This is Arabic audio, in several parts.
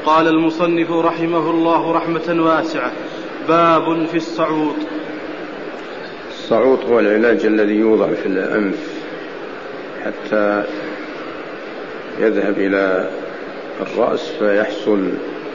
قال المصنف رحمه الله رحمة واسعة: باب في الصعوط. الصعوط هو العلاج الذي يوضع في الأنف حتى يذهب إلى الرأس فيحصل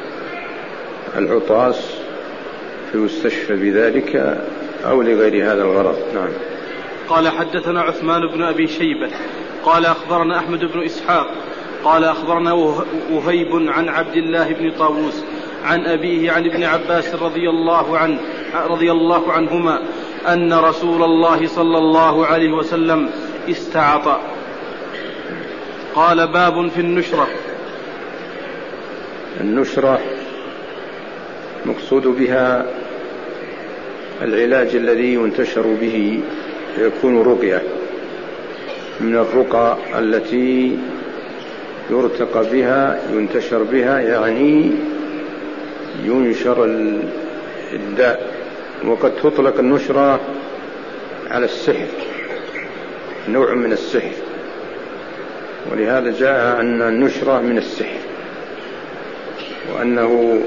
العطاس فيستشفى بذلك أو لغير هذا الغرض. نعم. قال حدثنا عثمان بن أبي شيبة قال أخبرنا أحمد بن إسحاق قال أخبرنا وهيب عن عبد الله بن طاووس عن أبيه عن ابن عباس رضي الله عنهما أن رسول الله صلى الله عليه وسلم استعطى. قال: باب في النشرة. النشرة مقصود بها العلاج الذي ينتشر به يكون رقية من الرقى التي يرتقى بها ينتشر بها، يعني ينشر الداء. وقد تطلق النشرة على السحر، نوع من السحر، ولهذا جاء أن النشرة من السحر، وأنه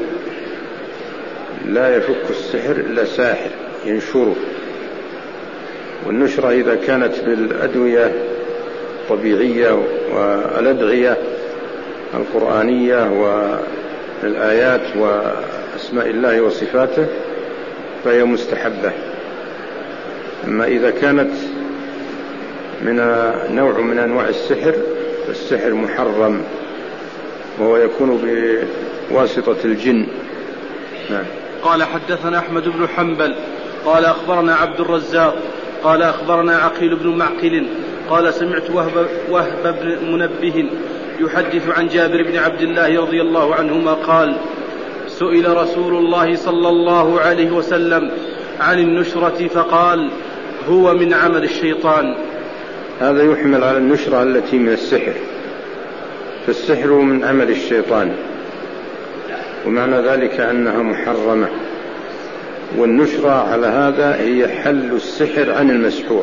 لا يفك السحر إلا ساحر ينشره. والنشرة إذا كانت بالأدوية الطبيعية والأدعية القرآنية والآيات وأسماء الله وصفاته فهي مستحبة. أما إذا كانت من نوع من أنواع السحر فالسحر محرم، وهو يكون بواسطة الجن. نعم. قال حدثنا أحمد بن حنبل قال أخبرنا عبد الرزاق قال أخبرنا عقيل بن معقل قال سمعت وهب بن منبه يحدث عن جابر بن عبد الله رضي الله عنهما قال: سئل رسول الله صلى الله عليه وسلم عن النشرة فقال: هو من عمل الشيطان. هذا يحمل على النشرة التي من السحر، فالسحر من عمل الشيطان، ومعنى ذلك أنها محرمة. والنشرة على هذا هي حل السحر عن المسحور،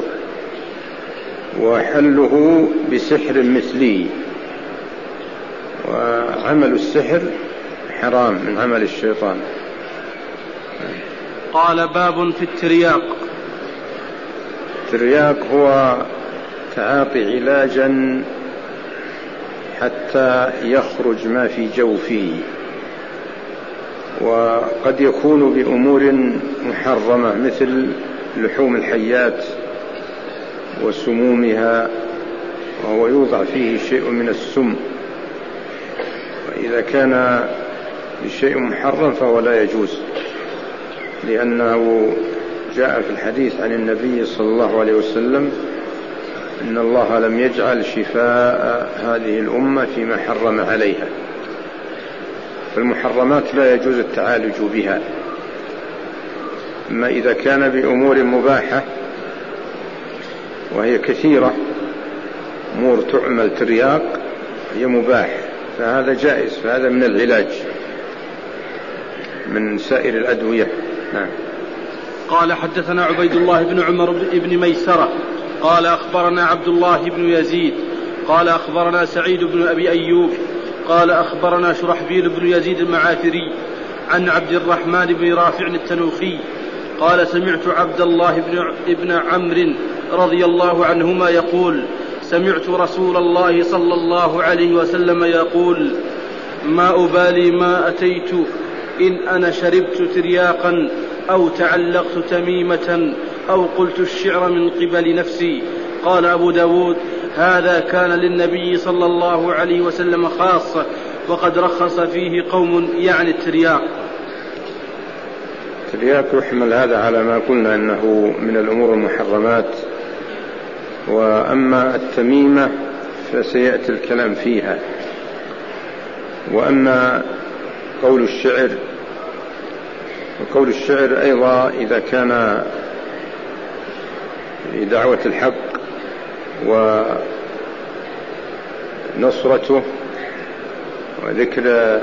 وحله بسحر مثلي، وعمل السحر حرام من عمل الشيطان. قال: باب في الترياق. الترياق هو تعاطي علاجا حتى يخرج ما في جوفه، وقد يكون بأمور محرمة مثل لحوم الحيات وسمومها، وهو يوضع فيه شيء من السم، وإذا كان بشيء محرم فهو لا يجوز، لأنه جاء في الحديث عن النبي صلى الله عليه وسلم إن الله لم يجعل شفاء هذه الأمة فيما حرم عليها. فالمحرمات لا يجوز التعالج بها. أما إذا كان بأمور مباحة وهي كثيرة، أمور تعمل ترياق هي مباح، فهذا جائز، فهذا من العلاج من سائر الأدوية. نعم. قال حدثنا عبيد الله بن عمر بن ميسرة قال أخبرنا عبد الله بن يزيد قال أخبرنا سعيد بن أبي أيوب قال أخبرنا شرحبيل بن يزيد المعافري عن عبد الرحمن بن رافع التنوخي قال سمعت عبد الله بن عمرو رضي الله عنهما يقول: سمعت رسول الله صلى الله عليه وسلم يقول: ما أبالي ما أتيت إن أنا شربت ترياقا أو تعلقت تميمة أو قلت الشعر من قبل نفسي. قال أبو داود: هذا كان للنبي صلى الله عليه وسلم خاصة، وقد رخص فيه قوم، يعني الترياق. الترياق يحمل هذا على ما قلنا أنه من الأمور المحرمات. وأما التميمة فسيأتي الكلام فيها. وأما قول الشعر، وقول الشعر أيضا إذا كان لدعوة الحق ونصرته وذكر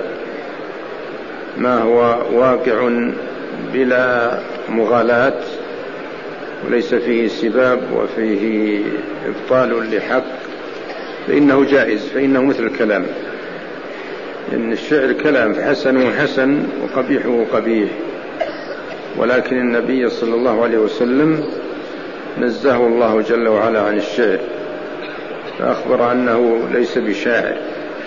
ما هو واقع بلا مغالاة وليس فيه سباب وفيه إبطال لحق فإنه جائز، فإنه مثل الكلام. إن الشعر كلام، حسنه حسن وقبيحه قبيح، ولكن النبي صلى الله عليه وسلم نزهه الله جل وعلا عن الشعر، فأخبر أنه ليس بشاعر،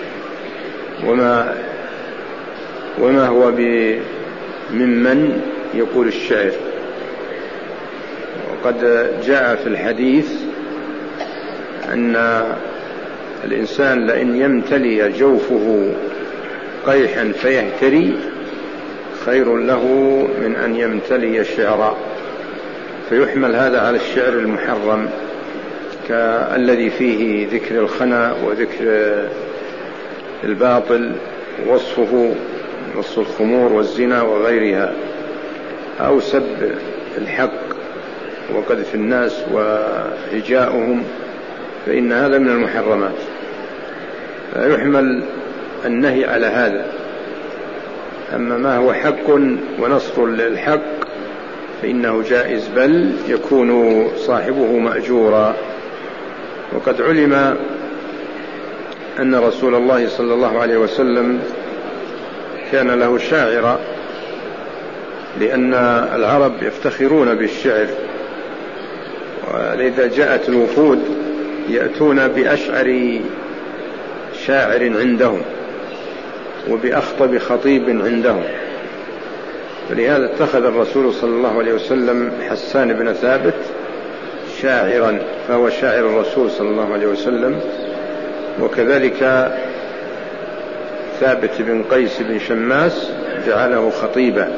وما هو ممن يقول الشعر. وقد جاء في الحديث أن الإنسان لئن يمتلي جوفه قيحا فيهتري خير له من أن يمتلي شعرا، فيحمل هذا على الشعر المحرم كالذي فيه ذكر الخنا وذكر الباطل، وصف الخمور والزنا وغيرها، أو سب الحق وقذف الناس وهجاؤهم، فإن هذا من المحرمات، فيحمل النهي على هذا. أما ما هو حق ونصر للحق فإنه جائز، بل يكون صاحبه مأجورا. وقد علم أن رسول الله صلى الله عليه وسلم كان له شاعرا، لأن العرب يفتخرون بالشعر، ولذا جاءت الوفود يأتون بأشعر شاعر عندهم وبأخطب خطيب عندهم، فلهذا اتخذ الرسول صلى الله عليه وسلم حسان بن ثابت شاعرا، فهو شاعر الرسول صلى الله عليه وسلم، وكذلك ثابت بن قيس بن شماس جعله خطيبا.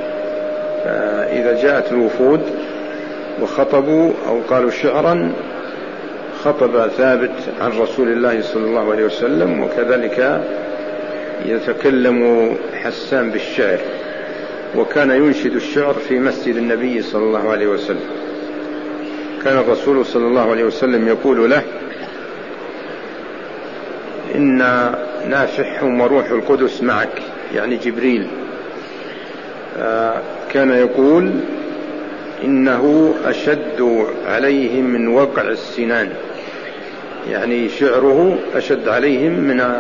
فإذا جاءت الوفود وخطبوا أو قالوا شعرا خطب ثابت عن رسول الله صلى الله عليه وسلم، وكذلك يتكلم حسان بالشعر، وكان ينشد الشعر في مسجد النبي صلى الله عليه وسلم. كان الرسول صلى الله عليه وسلم يقول له: إن نافحهم وروح القدس معك، يعني جبريل. كان يقول: إنه أشد عليهم من وقع السنان، يعني شعره أشد عليهم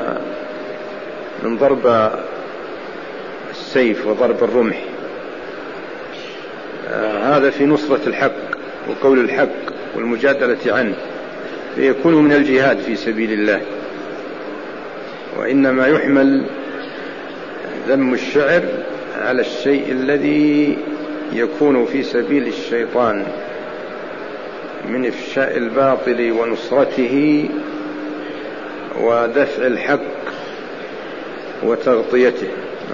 من ضرب السيف وضرب الرمح. هذا في نصرة الحق وقول الحق والمجادلة عنه، فيكون من الجهاد في سبيل الله. وإنما يحمل ذم الشعر على الشيء الذي يكون في سبيل الشيطان من إفشاء الباطل ونصرته ودفع الحق وتغطيته.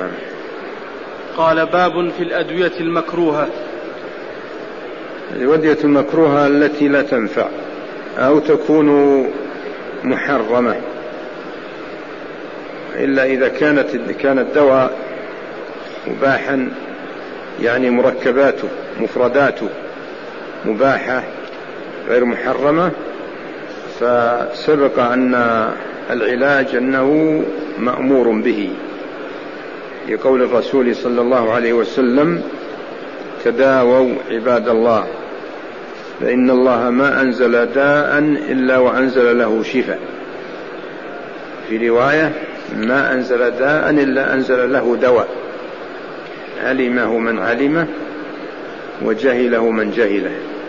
قال: باب في الأدوية المكروهة. الأدوية المكروهة التي لا تنفع أو تكون محرمة، إلا إذا كان الدواء مباحا، يعني مركباته مفرداته مباحة غير محرمة، فسبق أن العلاج أنه مأمور به، لقول الرسول صلى الله عليه وسلم: تداووا عباد الله، فإن الله ما أنزل داء إلا وأنزل له شفاء. في رواية: ما أنزل داء إلا أنزل له دواء، علمه من علمه وجهله من جهله.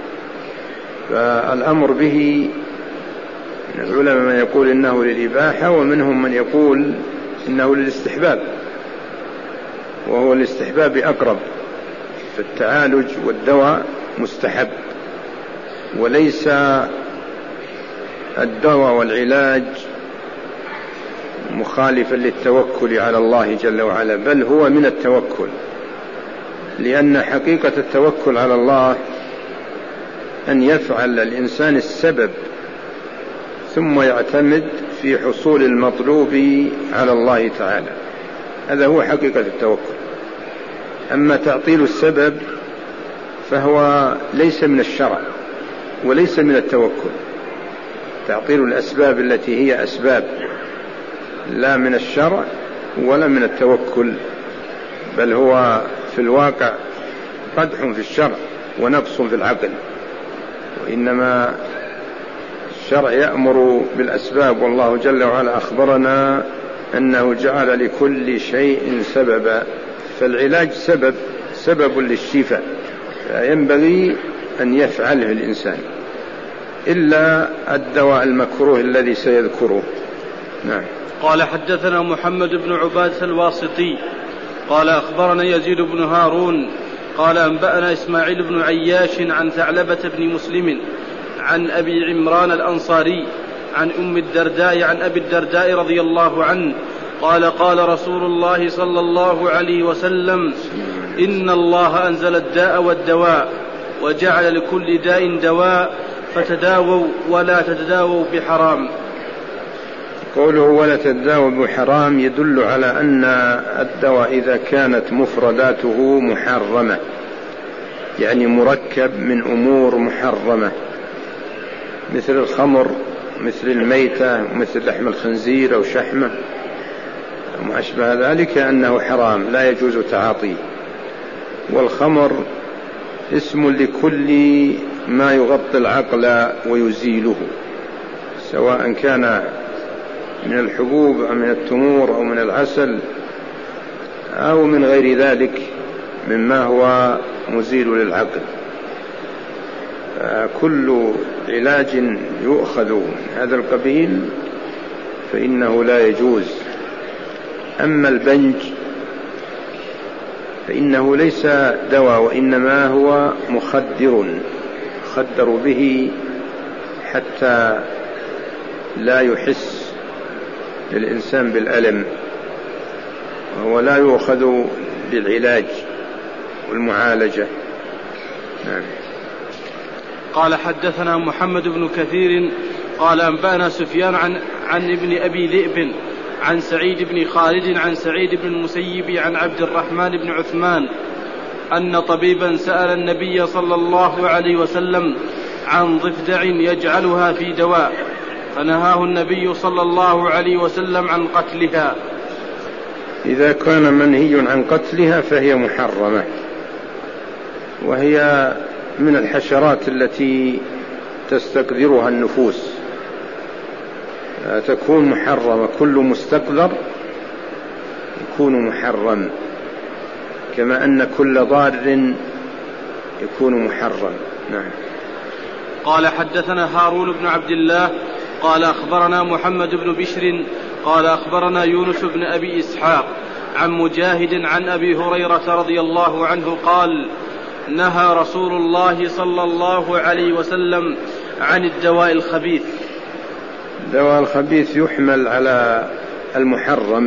فالأمر به من العلماء من يقول إنه للإباحة، ومنهم من يقول إنه للاستحباب، وهو الاستحباب أقرب، فالتعالج والدواء مستحب، وليس الدواء والعلاج مخالفا للتوكل على الله جل وعلا، بل هو من التوكل، لأن حقيقة التوكل على الله أن يفعل الإنسان السبب ثم يعتمد في حصول المطلوب على الله تعالى، هذا هو حقيقة التوكل. أما تعطيل السبب فهو ليس من الشرع وليس من التوكل. تعطيل الأسباب التي هي أسباب لا من الشرع ولا من التوكل، بل هو في الواقع قدح في الشرع ونقص في العقل. وإنما الشرع يأمر بالأسباب، والله جل وعلا أخبرنا أنه جعل لكل شيء سببا، فالعلاج سبب للشفاء، فينبغي أن يفعله الإنسان إلا الدواء المكروه الذي سيذكره. نعم. قال حدثنا محمد بن عبادة الواسطي قال أخبرنا يزيد بن هارون قال أنبأنا إسماعيل بن عياش عن ثعلبة بن مسلم عن أبي عمران الأنصاري عن أم الدرداء عن أبي الدرداء رضي الله عنه قال قال رسول الله صلى الله عليه وسلم: إن الله أنزل الداء والدواء وجعل لكل داء دواء فتداووا ولا تتداووا بحرام. قوله ولا تتداووا بحرام يدل على أن الدواء إذا كانت مفرداته محرمة، يعني مركب من أمور محرمة، مثل الخمر، مثل الميتة، مثل لحم الخنزير أو شحمه وما أشبه ذلك، أنه حرام لا يجوز تعاطيه. والخمر اسم لكل ما يغطي العقل ويزيله، سواء كان من الحبوب أو من التمور أو من العسل أو من غير ذلك مما هو مزيل للعقل. كل علاج يؤخذ من هذا القبيل فإنه لا يجوز. أما البنج فإنه ليس دواء، وإنما هو مخدر به حتى لا يحس الإنسان بالألم، وهو لا يؤخذ للعلاج والمعالجة. نعم. قال حدثنا محمد بن كثير قال أنبأنا سفيان عن ابن أبي ذئب عن سعيد بن خالد عن سعيد بن المسيب عن عبد الرحمن بن عثمان أن طبيبا سأل النبي صلى الله عليه وسلم عن ضفدع يجعلها في دواء، فنهاه النبي صلى الله عليه وسلم عن قتلها. إذا كان منهي عن قتلها فهي محرمة، وهي من الحشرات التي تستقذرها النفوس، تكون محرمة. كل مستقذر يكون محرم، كما أن كل ضار يكون محرم. نعم. قال حدثنا هارون بن عبد الله قال أخبرنا محمد بن بشر قال أخبرنا يونس بن أبي إسحاق عن مجاهد عن أبي هريرة رضي الله عنه قال: نهى رسول الله صلى الله عليه وسلم عن الدواء الخبيث. الدواء الخبيث يحمل على المحرم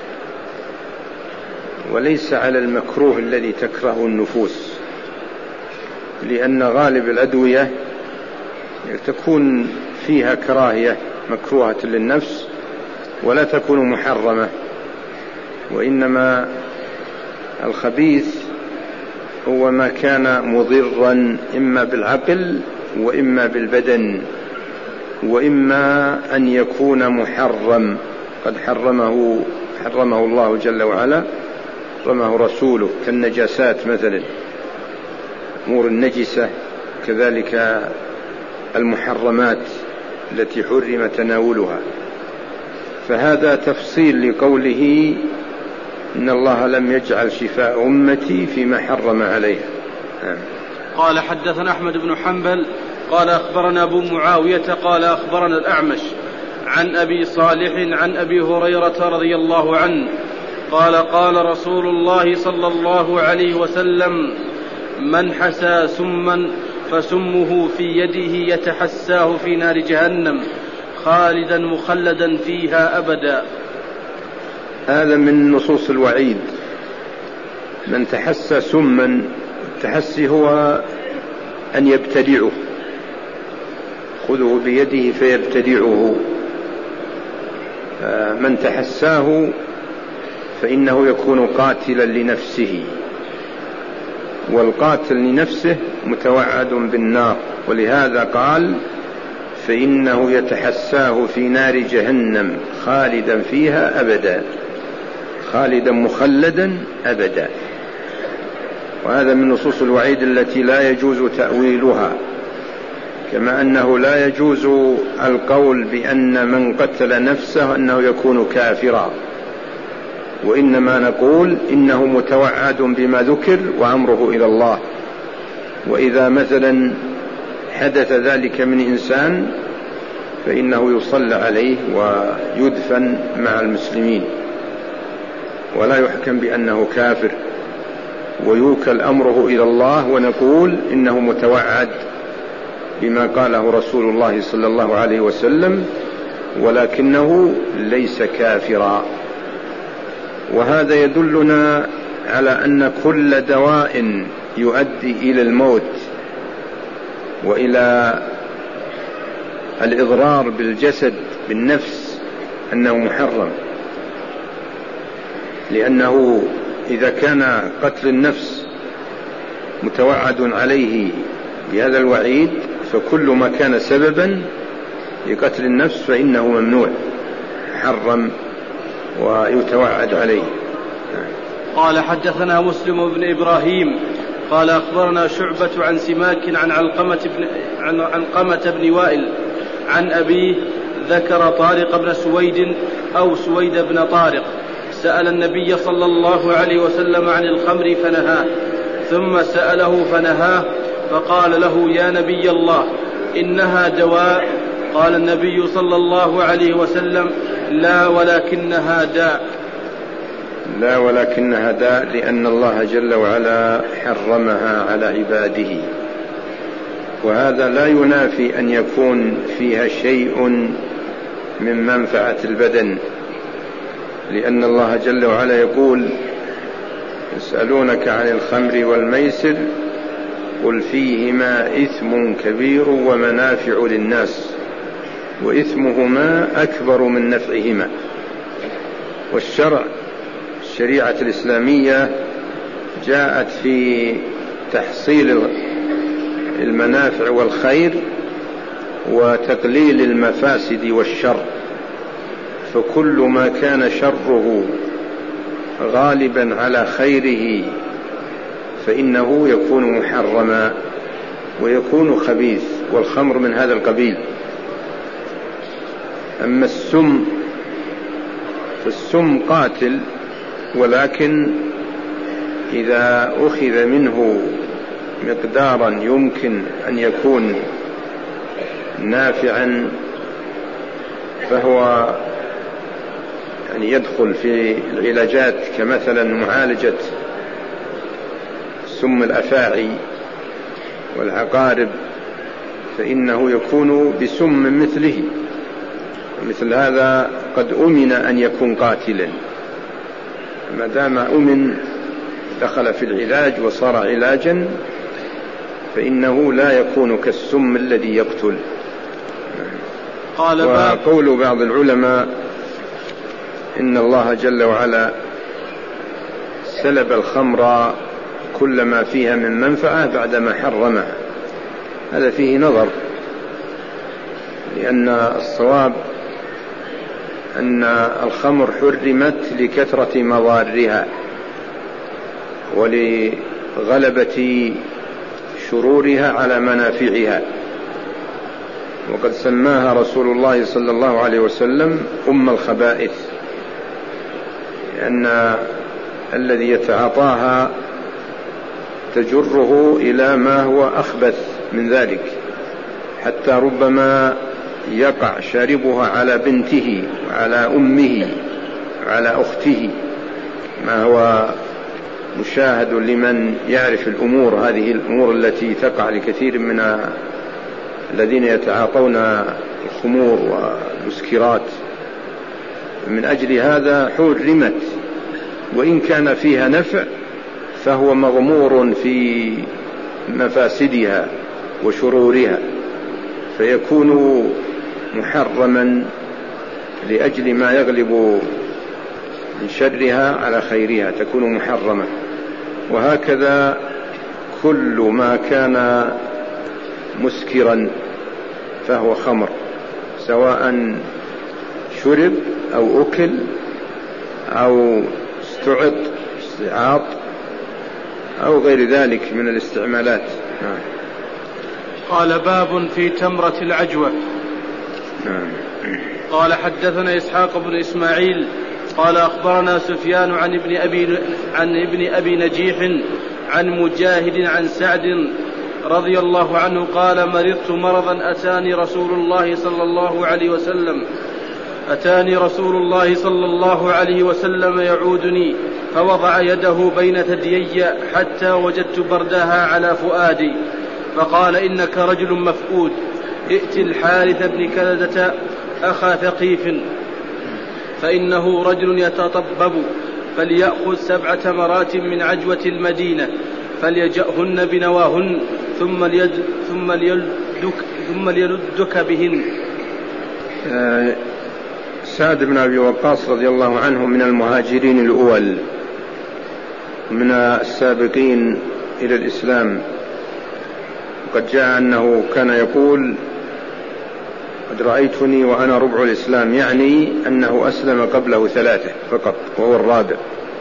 وليس على المكروه الذي تكره النفوس، لأن غالب الأدوية تكون فيها كراهية مكروهة للنفس ولا تكون محرمة، وإنما الخبيث هو ما كان مضرا إما بالعقل وإما بالبدن، وإما أن يكون محرم قد حرمه الله جل وعلا، حرمه رسوله، كالنجاسات مثلا، أمور النجسة، كذلك المحرمات التي حرم تناولها. فهذا تفصيل لقوله: إن الله لم يجعل شفاء أمتي فيما حرم عليها. قال حدثنا أحمد بن حنبل قال أخبرنا أبو معاوية قال أخبرنا الأعمش عن أبي صالح عن أبي هريرة رضي الله عنه قال: قال رسول الله صلى الله عليه وسلم: من حسى سما فسمه في يده يتحساه في نار جهنم خالدا مخلدا فيها أبدا. هذا من نصوص الوعيد. من تحسى سما، التحسي هو أن يبتدعه، خذه بيده فيبتدعه. من تحساه فإنه يكون قاتلا لنفسه، والقاتل لنفسه متوعد بالنار، ولهذا قال: فإنه يتحساه في نار جهنم خالدا فيها أبدا، خالدا مخلدا أبدا. وهذا من نصوص الوعيد التي لا يجوز تأويلها، كما أنه لا يجوز القول بأن من قتل نفسه أنه يكون كافرا، وإنما نقول إنه متوعد بما ذكر وأمره إلى الله. وإذا مثلا حدث ذلك من إنسان فإنه يصلى عليه ويدفن مع المسلمين، ولا يحكم بأنه كافر، ويوكل أمره إلى الله، ونقول إنه متوعد بما قاله رسول الله صلى الله عليه وسلم، ولكنه ليس كافرا. وهذا يدلنا على أن كل دواء يؤدي إلى الموت وإلى الإضرار بالجسد بالنفس أنه محرم، لأنه إذا كان قتل النفس متوعد عليه بهذا الوعيد، فكل ما كان سببا لقتل النفس فإنه ممنوع حرم ويتوعد عليه. قال حدثنا مسلم بن إبراهيم قال أخبرنا شعبة عن سماك عن علقمة بن وائل عن أبيه ذكر طارق بن سويد أو سويد بن طارق سأل النبي صلى الله عليه وسلم عن الخمر فنهاه، ثم سأله فنهاه، فقال له يا نبي الله إنها دواء. قال النبي صلى الله عليه وسلم لا ولكنها داء. لا ولكنها داء، لأن الله جل وعلا حرمها على عباده، وهذا لا ينافي أن يكون فيها شيء من منفعة البدن، لأن الله جل وعلا يقول يسألونك عن الخمر والميسر قل فيهما إثم كبير ومنافع للناس وإثمهما أكبر من نفعهما. الشريعة الإسلامية جاءت في تحصيل المنافع والخير وتقليل المفاسد والشر، فكل ما كان شره غالبا على خيره فإنه يكون محرما ويكون خبيث، والخمر من هذا القبيل. أما السم فالسم قاتل، ولكن إذا أخذ منه مقدارا يمكن أن يكون نافعا فهو يعني يدخل في العلاجات، كمثلا معالجة سم الأفاعي والعقارب، فإنه يكون بسم مثله، مثل هذا قد أمن أن يكون قاتلا، ما دام أمن دخل في العلاج وصار علاجا فإنه لا يكون كالسم الذي يقتل. وقول بعض العلماء إن الله جل وعلا سلب الخمر كل ما فيها من منفعة بعدما حرمها، هذا فيه نظر، لأن الصواب أن الخمر حرمت لكثرة مضارها ولغلبة شرورها على منافعها، وقد سماها رسول الله صلى الله عليه وسلم أم الخبائث، لأن الذي يتعاطاها تجره إلى ما هو أخبث من ذلك، حتى ربما يقع شاربها على بنته وعلى أمه وعلى أخته، ما هو مشاهد لمن يعرف الأمور، هذه الأمور التي تقع لكثير من الذين يتعاطون الخمور والمسكرات. من أجل هذا حرمت، وإن كان فيها نفع فهو مغمور في مفاسدها وشرورها، فيكون محرما لأجل ما يغلب من شرها على خيرها، تكون محرمة. وهكذا كل ما كان مسكرا فهو خمر، سواء شرب أو أكل أو استعاط أو غير ذلك من الاستعمالات. قال باب في تمرة العجوة. قال حدثنا إسحاق بن إسماعيل قال أخبرنا سفيان عن ابن أبي نجيح عن مجاهد عن سعد رضي الله عنه قال مرضت مرضا أتاني رسول الله صلى الله عليه وسلم يعودني فوضع يده بين ثديي حتى وجدت بردها على فؤادي فقال إنك رجل مفقود ائت الحارث بن كلدة أخا ثقيف فإنه رجل يتطبب فليأخذ 7 تمرات من عجوة المدينة فليجأهن بنواهن ثم ليلدك بهن. سعد بن أبي وقاص رضي الله عنه من المهاجرين الأول من السابقين إلى الإسلام، وقد جاء أنه كان يقول قد رأيتني وأنا ربع الإسلام، يعني أنه أسلم قبله 3 فقط وهو الرابع،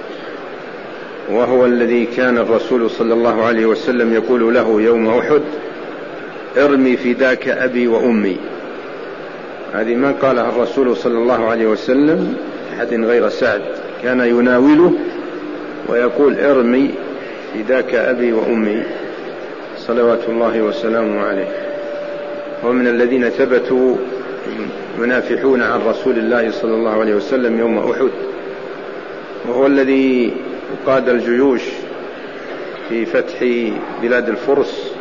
وهو الذي كان الرسول صلى الله عليه وسلم يقول له يوم أحد ارمي فداك أبي وأمي. هذه ما قالها الرسول صلى الله عليه وسلم أحد غير سعد، كان يناوله ويقول ارمي فداك أبي وأمي صلوات الله وسلامه عليه. ومن الذين ثبتوا منافحون عن رسول الله صلى الله عليه وسلم يوم أحد، وهو الذي قاد الجيوش في فتح بلاد الفرس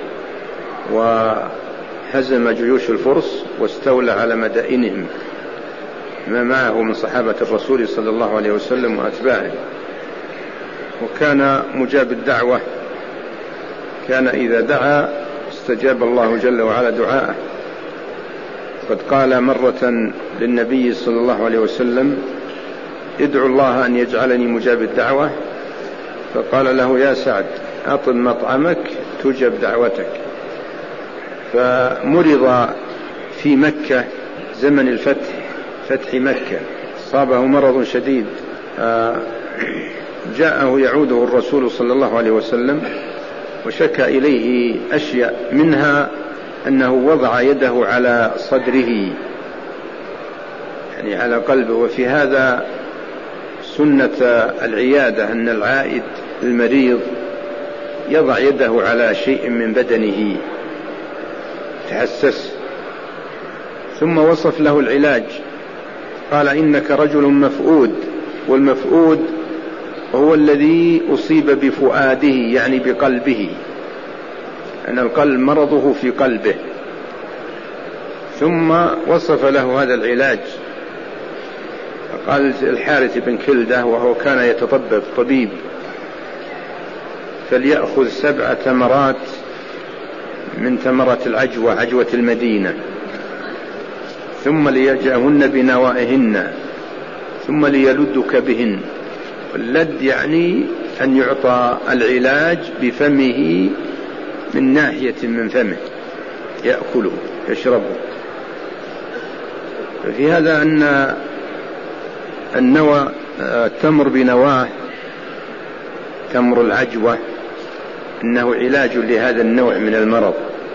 وهزم جيوش الفرس واستولى على مدائنهم ما معه من صحابة الرسول صلى الله عليه وسلم وأتباعه، وكان مجاب الدعوة، كان إذا دعا استجاب الله جل وعلا دعاءه. قد قال مرة للنبي صلى الله عليه وسلم ادعو الله أن يجعلني مجاب الدعوة، فقال له يا سعد أطل مطعمك تجب دعوتك. فمرض في مكة زمن الفتح، فتح مكة، صابه مرض شديد، جاءه يعوده الرسول صلى الله عليه وسلم وشكى إليه أشياء، منها أنه وضع يده على صدره يعني على قلبه. وفي هذا سنة العيادة، أن العائد المريض يضع يده على شيء من بدنه تحسس. ثم وصف له العلاج، قال إنك رجل مفقود، والمفقود هو الذي أصيب بفؤاده يعني بقلبه، أن القلب مرضه في قلبه. ثم وصف له هذا العلاج، قال الحارث بن كلدة وهو كان يتطبب طبيب فليأخذ 7 تمرات من تمرة العجوة، عجوة المدينة، ثم ليجأهن بنوائهن ثم ليلدك بهن. اللد يعني أن يعطى العلاج بفمه من ناحية من فمه يأكله يشربه. ففي هذا أن النوى التمر بنواه، تمر العجوة، إنه علاج لهذا النوع من المرض،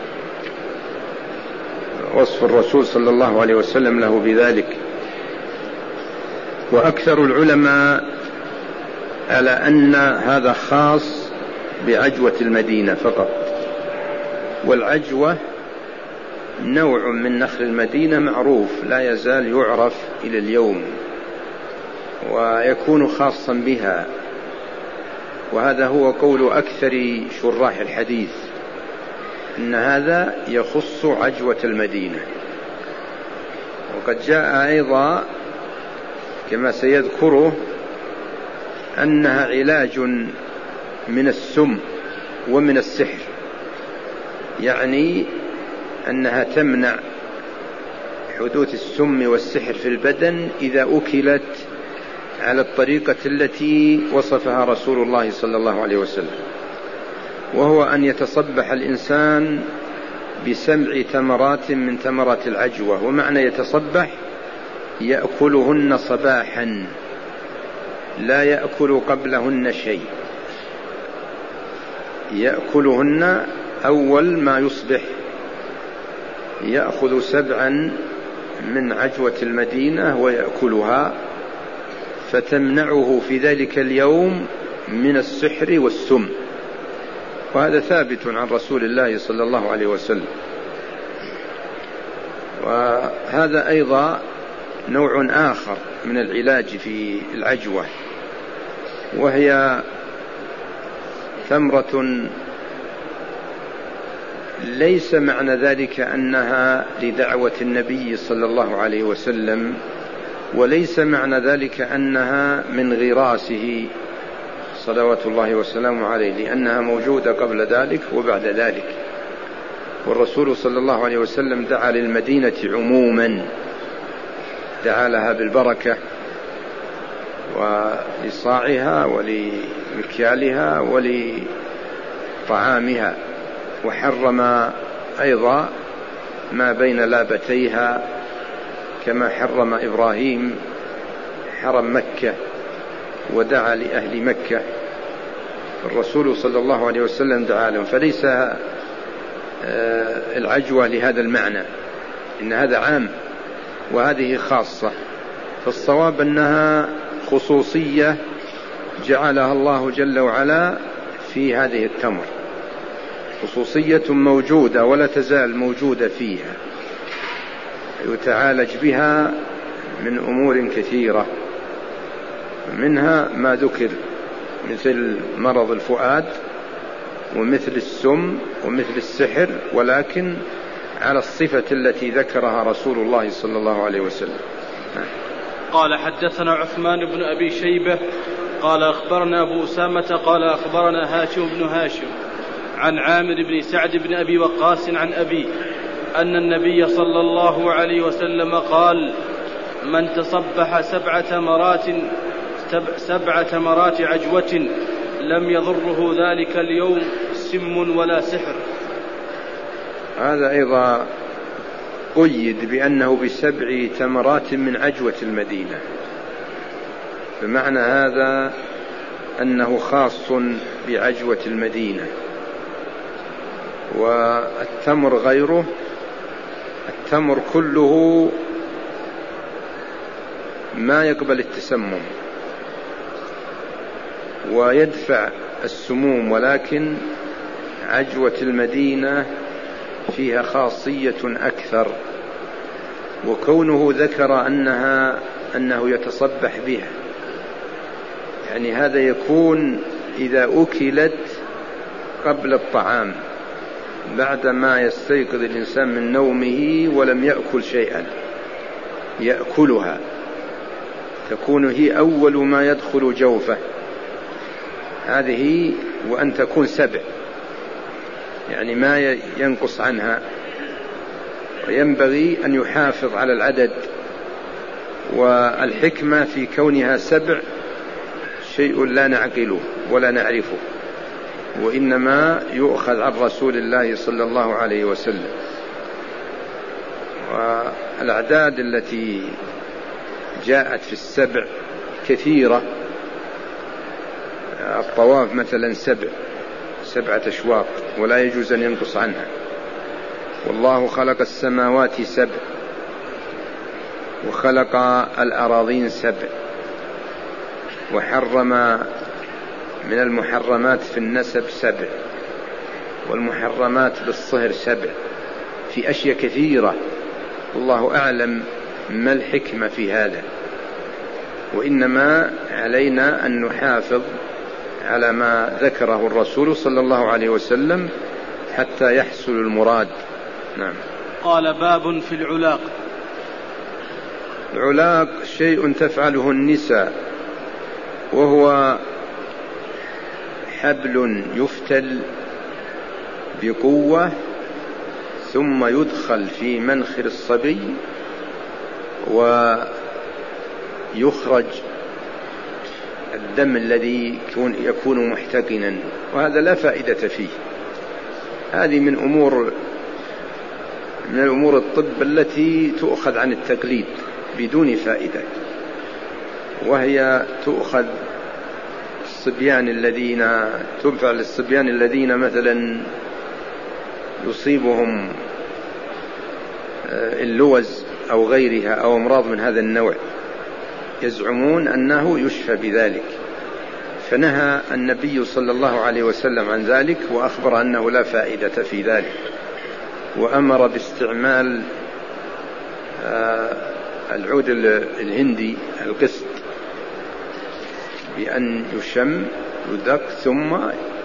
وصف الرسول صلى الله عليه وسلم له بذلك. وأكثر العلماء على أن هذا خاص بعجوة المدينة فقط، والعجوة نوع من نخل المدينة معروف لا يزال يعرف إلى اليوم ويكون خاصا بها، وهذا هو قول أكثر شراح الحديث إن هذا يخص عجوة المدينة. وقد جاء أيضا كما سيذكره أنها علاج من السم ومن السحر، يعني أنها تمنع حدوث السم والسحر في البدن إذا أكلت على الطريقة التي وصفها رسول الله صلى الله عليه وسلم، وهو أن يتصبح الإنسان ب7 تمرات من تمرات العجوة. ومعنى يتصبح يأكلهن صباحا لا يأكل قبلهن شيء، يأكلهن أول ما يصبح، يأخذ 7 من عجوة المدينة ويأكلها فتمنعه في ذلك اليوم من السحر والسم، وهذا ثابت عن رسول الله صلى الله عليه وسلم. وهذا أيضا نوع آخر من العلاج في العجوة، وهي تمرة ليس معنى ذلك أنها لدعوة النبي صلى الله عليه وسلم، وليس معنى ذلك أنها من غراسه صلوات الله وسلامه عليه، لأنها موجودة قبل ذلك وبعد ذلك. والرسول صلى الله عليه وسلم دعا للمدينة عموما، دعا لها بالبركة ولصاعها ولمكيالها ولطعامها، وحرم أيضا ما بين لابتيها كما حرم إبراهيم حرم مكة ودعا لأهل مكة. الرسول صلى الله عليه وسلم دعا لهم، فليس العجوة لهذا المعنى، إن هذا عام وهذه خاصة. فالصواب أنها خصوصية جعلها الله جل وعلا في هذه التمر، خصوصية موجودة ولا تزال موجودة فيها، يتعالج بها من أمور كثيرة، منها ما ذكر مثل مرض الفؤاد ومثل السم ومثل السحر، ولكن على الصفة التي ذكرها رسول الله صلى الله عليه وسلم. قال حدثنا عثمان بن أبي شيبة قال أخبرنا أبو أسامة قال أخبرنا هاشم بن هاشم عن عامر بن سعد بن أبي وقاص عن أبي أن النبي صلى الله عليه وسلم قال: من تصبح 7 تمرات عجوة لم يضره ذلك اليوم سم ولا سحر. هذا أيضا قيد بأنه ب7 تمرات من عجوة المدينة، فمعنى هذا أنه خاص بعجوة المدينة. والتمر غيره، التمر كله ما يقبل التسمم ويدفع السموم، ولكن عجوة المدينة فيها خاصية أكثر، وكونه ذكر أنه يتصبح بها، يعني هذا يكون إذا أكلت قبل الطعام، بعدما يستيقظ الإنسان من نومه ولم يأكل شيئا يأكلها، تكون هي أول ما يدخل جوفه هذه، وأن تكون 7، يعني ما ينقص عنها، وينبغي أن يحافظ على العدد. والحكمة في كونها 7 شيء لا نعقله ولا نعرفه، وإنما يؤخذ عن رسول الله صلى الله عليه وسلم. والأعداد التي جاءت في 7 كثيرة، الطواف مثلا 7 أشواط ولا يجوز أن ينقص عنها. والله خلق السماوات 7 وخلق الأراضين 7، وحرم من المحرمات في النسب 7، والمحرمات بالصهر 7، في أشياء كثيرة، الله أعلم ما الحكمة في هذا. وإنما علينا أن نحافظ على ما ذكره الرسول صلى الله عليه وسلم حتى يحصل المراد. نعم. قال: باب في العلاق. العلاق شيء تفعله النساء، وهو حبل يفتل بقوة ثم يدخل في منخر الصبي ويخرج الدم الذي يكون محتقنا، وهذا لا فائدة فيه. هذه من أمور الطب التي تؤخذ عن التقليد بدون فائدة، وهي تؤخذ تنفع للصبيان الذين مثلا يصيبهم اللوز أو غيرها أو أمراض من هذا النوع، يزعمون أنه يشفى بذلك، فنهى النبي صلى الله عليه وسلم عن ذلك وأخبر أنه لا فائدة في ذلك، وأمر باستعمال العود الهندي القسط بأن يدق ثم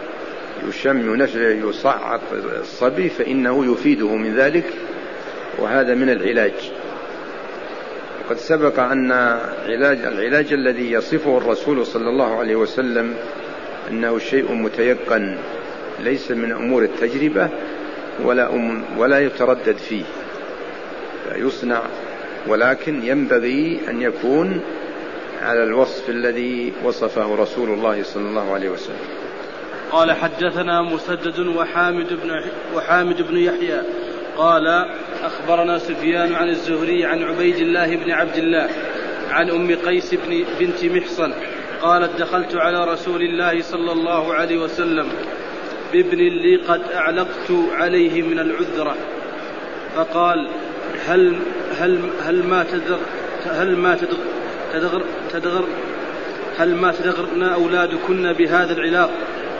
يصعق الصبي فإنه يفيده من ذلك، وهذا من العلاج. وقد سبق أن العلاج الذي يصفه الرسول صلى الله عليه وسلم أنه شيء متيقن ليس من أمور التجربة ولا يتردد فيه، فيصنع، ولكن ينبغي أن يكون على الوصف الذي وصفه رسول الله صلى الله عليه وسلم. قال حدثنا مسدد وحامد بن يحيى قال أخبرنا سفيان عن الزهري عن عبيد الله بن عبد الله عن أم قيس بنت محصن قالت دخلت على رسول الله صلى الله عليه وسلم بابن لي قد أعلقت عليه من العذرة، فقال هل ما تدغرن أولادكن بهذا العلاق؟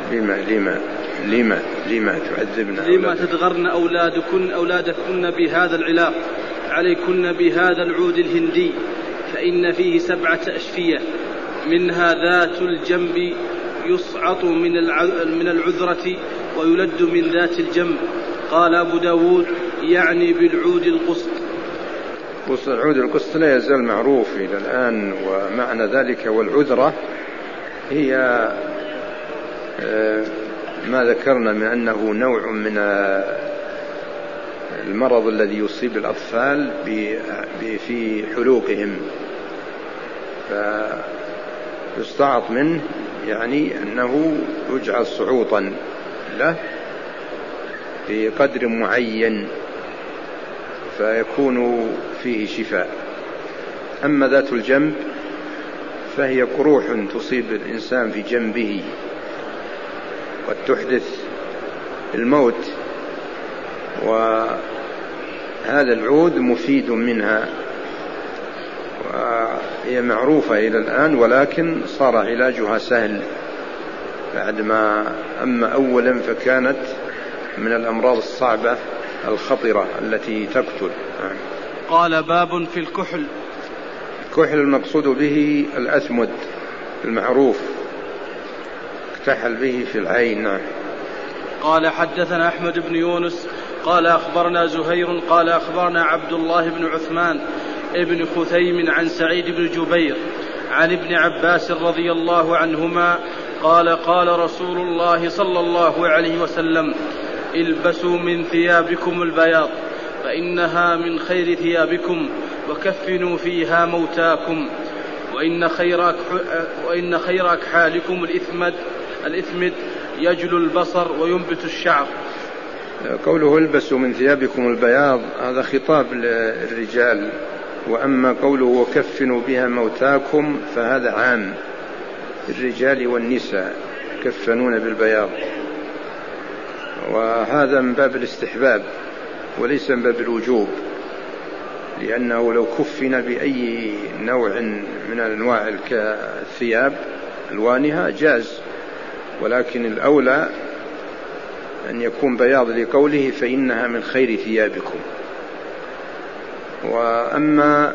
لما تعذبن لما تدغرن أولادكن بهذا العلاق؟ عليكن بهذا العود الهندي، فإن فيه 7 أشفية، منها ذات الجنب يصعط من العذرة ويلد من ذات الجنب. قال أبو داود يعني بالعود القسط. العود القسط لا يزال معروف إلى الآن، ومعنى ذلك والعذرة هي ما ذكرنا من أنه نوع من المرض الذي يصيب الأطفال في حلوقهم، فيستعط منه يعني أنه يجعل صعوطا له بقدر معين فيكون فيه شفاء. أما ذات الجنب فهي قروح تصيب الإنسان في جنبه قد تحدث الموت، وهذا العود مفيد منها، وهي معروفة إلى الآن، ولكن صار علاجها سهل بعدما أما أولا فكانت من الأمراض الصعبة الخطرة التي تقتل. قال باب في الكحل. الكحل المقصود به الأثمد المعروف اكتحل به في العين. قال حدثنا أحمد بن يونس قال أخبرنا زهير قال أخبرنا عبد الله بن عثمان ابن خثيم عن سعيد بن جبير عن ابن عباس رضي الله عنهما قال قال رسول الله صلى الله عليه وسلم البسوا من ثيابكم البياض فإنها من خير ثيابكم، وكفنوا فيها موتاكم، وإن خير أكحالكم الإثمد يجل البصر وينبت الشعر. قوله البسوا من ثيابكم البياض هذا خطاب للرجال، وأما قوله وكفنوا بها موتاكم فهذا عام الرجال والنساء كفنون بالبياض، وهذا من باب الاستحباب وليس من باب الوجوب، لأنه لو كفن بأي نوع من أنواع الثياب ألوانها جاز، ولكن الأولى أن يكون بياض لقوله فإنها من خير ثيابكم. وأما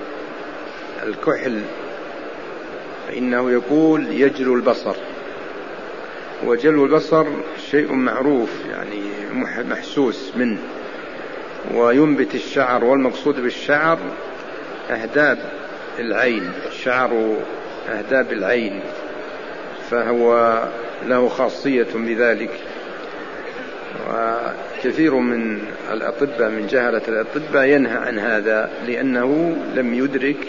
الكحل فإنه يقول يجل البصر، وجل البصر شيء معروف يعني محسوس منه، وينبت الشعر، والمقصود بالشعر أهداب العين، الشعر أهداب العين، فهو له خاصية بذلك. وكثير من الأطباء من جهلة الأطباء ينهى عن هذا لأنه لم يدرك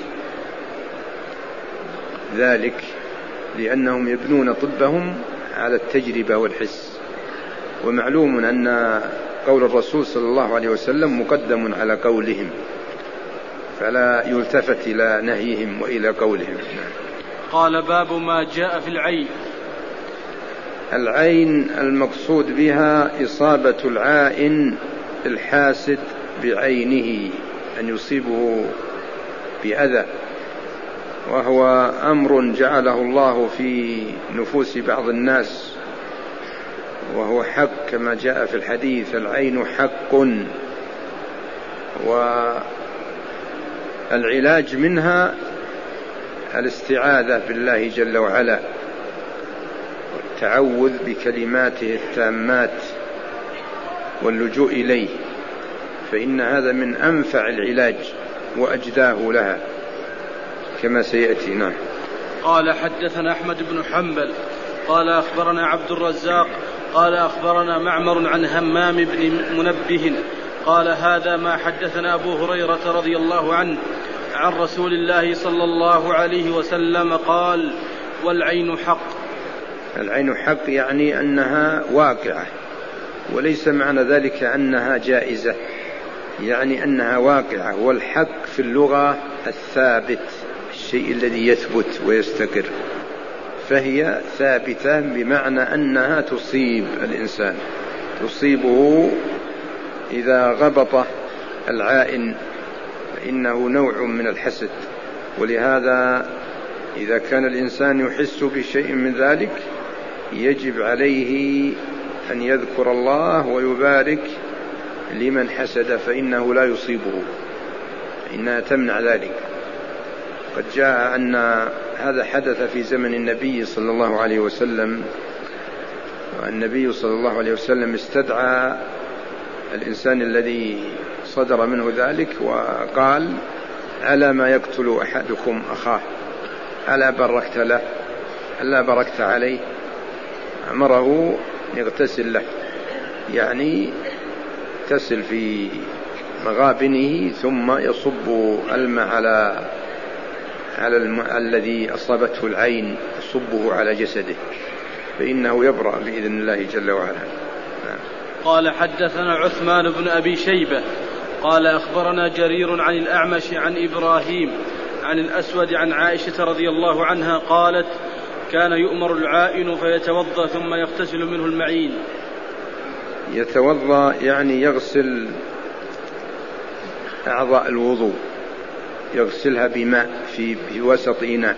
ذلك، لأنهم يبنون طبهم على التجربة والحس، ومعلوم أن قول الرسول صلى الله عليه وسلم مقدم على قولهم، فلا يلتفت إلى نهيهم وإلى قولهم. قال باب ما جاء في العين. العين المقصود بها إصابة العائن الحاسد بعينه، أن يصيبه بأذى وهو أمر جعله الله في نفوس بعض الناس، وهو حق كما جاء في الحديث: العين حق، والعلاج منها الاستعاذة بالله جل وعلا، والتعوذ بكلماته التامات واللجوء إليه، فإن هذا من أنفع العلاج وأجداه لها كما سيأتي. نعم. قال حدثنا أحمد بن حنبل قال أخبرنا عبد الرزاق قال أخبرنا معمر عن همام بن منبه قال هذا ما حدثنا أبو هريرة رضي الله عنه عن رسول الله صلى الله عليه وسلم قال: والعين حق. العين حق يعني أنها واقعة، وليس معنى ذلك أنها جائزة، يعني أنها واقعة. والحق في اللغة الثابت، الشيء الذي يثبت ويستقر، فهي ثابتة بمعنى أنها تصيب الإنسان، تصيبه إذا غبط العائن، فإنه نوع من الحسد. ولهذا إذا كان الإنسان يحس بشيء من ذلك يجب عليه أن يذكر الله ويبارك لمن حسد، فإنه لا يصيبه، إنها تمنع ذلك. قد جاء أن هذا حدث في زمن النبي صلى الله عليه وسلم، والنبي صلى الله عليه وسلم استدعى الإنسان الذي صدر منه ذلك وقال: ألا ما يقتل أحدكم أخاه، ألا بركت له، ألا بركت عليه؟ أمره يغتسل له، يعني يغتسل في مغابنه ثم يصب الماء على الذي أصابته العين، يصبه على جسده، فإنه يبرأ بإذن الله جل وعلا. قال حدثنا عثمان بن أبي شيبة قال أخبرنا جرير عن الأعمش عن إبراهيم عن الأسود عن عائشة رضي الله عنها قالت: كان يؤمر العائن فيتوضأ ثم يغتسل منه المعين. يتوضأ يعني يغسل أعضاء الوضوء، يغسلها بماء في وسط إناء،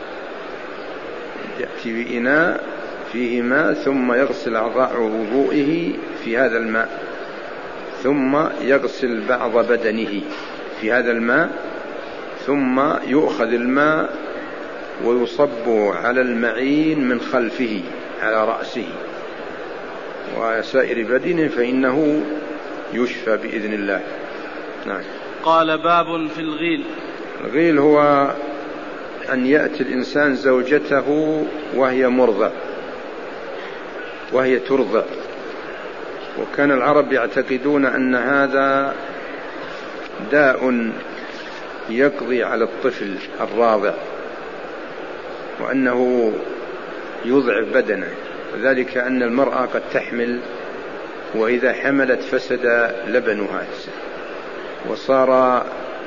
يأتي بإناء فيه ماء ثم يغسل أعضاء وضوئه في هذا الماء، ثم يغسل بعض بدنه في هذا الماء، ثم يؤخذ الماء ويصب على المعين من خلفه على رأسه وسائر بدنه، فإنه يشفى بإذن الله. نعم. قال: باب في الغيل. الغيل هو أن يأتي الإنسان زوجته وهي مرضع، وهي ترضع، وكان العرب يعتقدون أن هذا داء يقضي على الطفل الراضع، وأنه يضعف بدنه، وذلك أن المرأة قد تحمل، وإذا حملت فسد لبنها وصار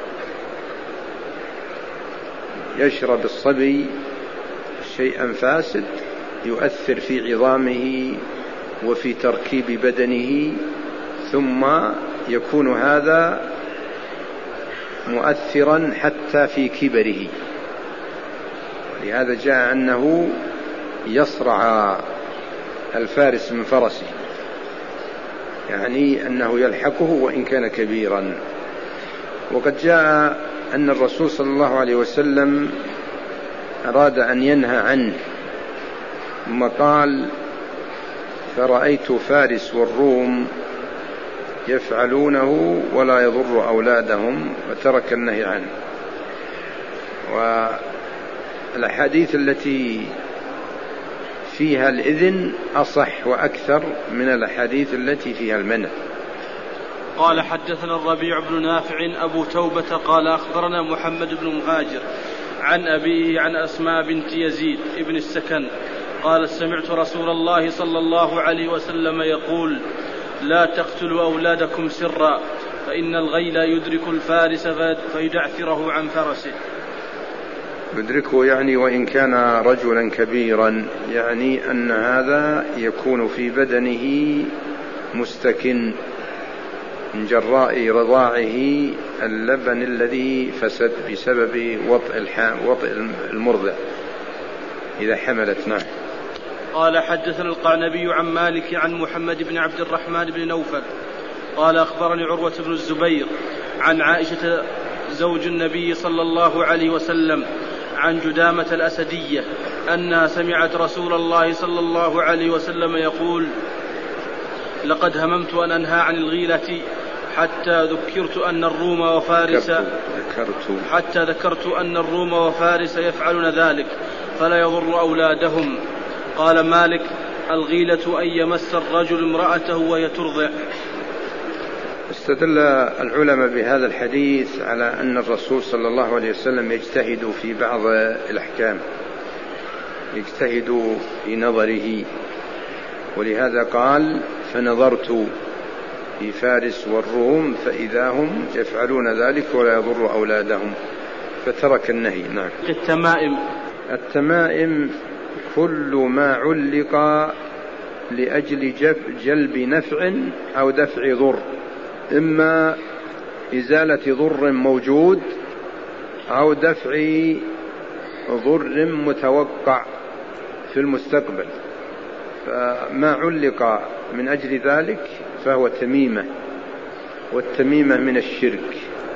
يشرب الصبي شيئا فاسد يؤثر في عظامه وفي تركيب بدنه، ثم يكون هذا مؤثرا حتى في كبره. ولهذا جاء أنه يصرع الفارس من فرسه، يعني أنه يلحقه وإن كان كبيرا. وقد جاء أن الرسول صلى الله عليه وسلم أراد أن ينهى عنه، ثم قال: فرأيت فارس والروم يفعلونه ولا يضر أولادهم، وترك النهي عنه. والأحاديث التي فيها الإذن أصح وأكثر من الأحاديث التي فيها المنع. قال حدثنا الربيع بن نافع أبو توبة قال أخبرنا محمد بن مهاجر عن أبيه عن أسماء بنت يزيد ابن السكن قال: سمعت رسول الله صلى الله عليه وسلم يقول: لا تقتلوا أولادكم سرا، فإن الغيل يدرك الفارس فيدعثره عن فرسه. يدركه يعني وإن كان رجلا كبيرا، يعني أن هذا يكون في بدنه مستكن، من جراء رضاعه اللبن الذي فسد بسبب وطئ المرضع إذا حملت. نعم. قال حدثنا القعنبي عن مالك عن محمد بن عبد الرحمن بن نوفل قال أخبرني عروة بن الزبير عن عائشة زوج النبي صلى الله عليه وسلم عن جدامة الأسدية أنها سمعت رسول الله صلى الله عليه وسلم يقول: لقد هممت أن أنهى عن الغيلة حتى ذكرت أن الروم وفارس يفعلون ذلك فلا يضر أولادهم. قال مالك: الغيلة أن يمس الرجل امرأته وهي ترضع. استدل العلماء بهذا الحديث على أن الرسول صلى الله عليه وسلم يجتهد في بعض الأحكام، يجتهد في نظره، ولهذا قال: فنظرت في فارس والروم فإذا هم يفعلون ذلك ولا يضر أولادهم، فترك النهي. نعم. التمائم كل ما علق لأجل جلب نفع أو دفع ضر، إما إزالة ضر موجود أو دفع ضر متوقع في المستقبل، فما علق من أجل ذلك فهو تميمة، والتميمة من الشرك،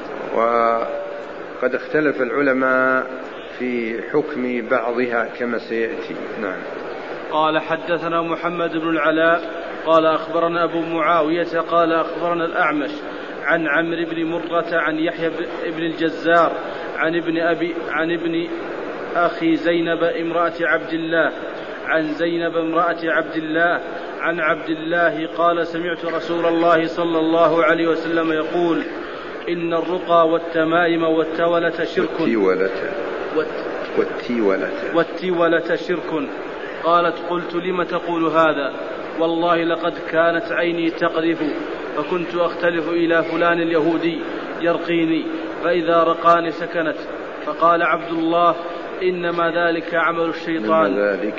وقد اختلف العلماء في حكم بعضها كما سيأتي. نعم. قال حدثنا محمد بن العلاء قال أخبرنا أبو معاوية قال أخبرنا الأعمش عن عمرو بن مرة عن يحيى بن الجزار عن ابن أخي زينب امرأة عبد الله عن زينب امرأة عبد الله عن عبد الله قال: سمعت رسول الله صلى الله عليه وسلم يقول: إن الرقى والتمائم والتولة شرك. والتولة شرك. قالت: قلت: لم تقول هذا؟ والله لقد كانت عيني تقذف، فكنت أختلف إلى فلان اليهودي يرقيني، فإذا رقاني سكنت. فقال عبد الله: إنما ذلك عمل الشيطان.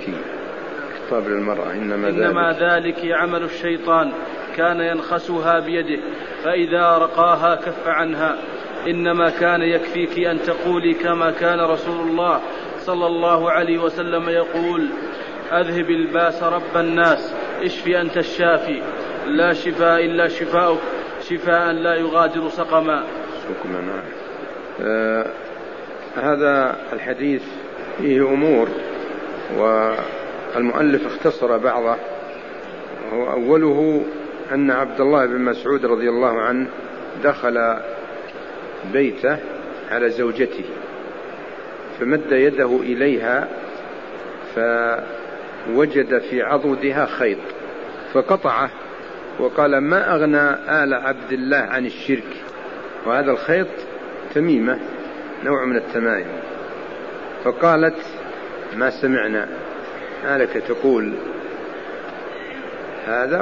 إنما ذلك عمل الشيطان، كان ينخسها بيده، فإذا رقاها كف عنها. إنما كان يكفيك أن تقولي كما كان رسول الله صلى الله عليه وسلم يقول: أذهب الباس رب الناس، اشفي أنت الشافي، لا شفاء إلا شفاؤك، شفاء لا يغادر سقما. هذا الحديث فيه أمور، والمؤلف اختصر بعضه، وهو أوله أن عبد الله بن مسعود رضي الله عنه دخل بيته على زوجته فمد يده إليها فوجد في عضدها خيط فقطعه، وقال: ما أغنى آل عبد الله عن الشرك. وهذا الخيط تميمة، نوع من التمائم. فقالت: ما سمعنا لك تقول هذا،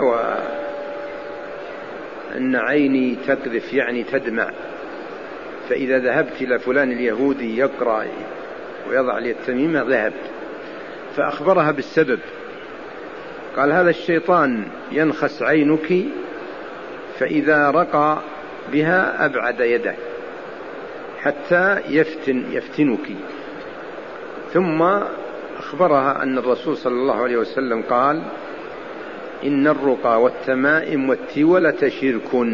وأن عيني تقذف يعني تدمع، فإذا ذهبت إلى فلان اليهودي يقرأ ويضع لي التميمة ذهب. فأخبرها بالسبب، قال: هذا الشيطان ينخس عينك، فإذا رقى بها أبعد يده حتى يفتنك. ثم أخبرها أن الرسول صلى الله عليه وسلم قال: إن الرقى والتمائم والتولة شرك.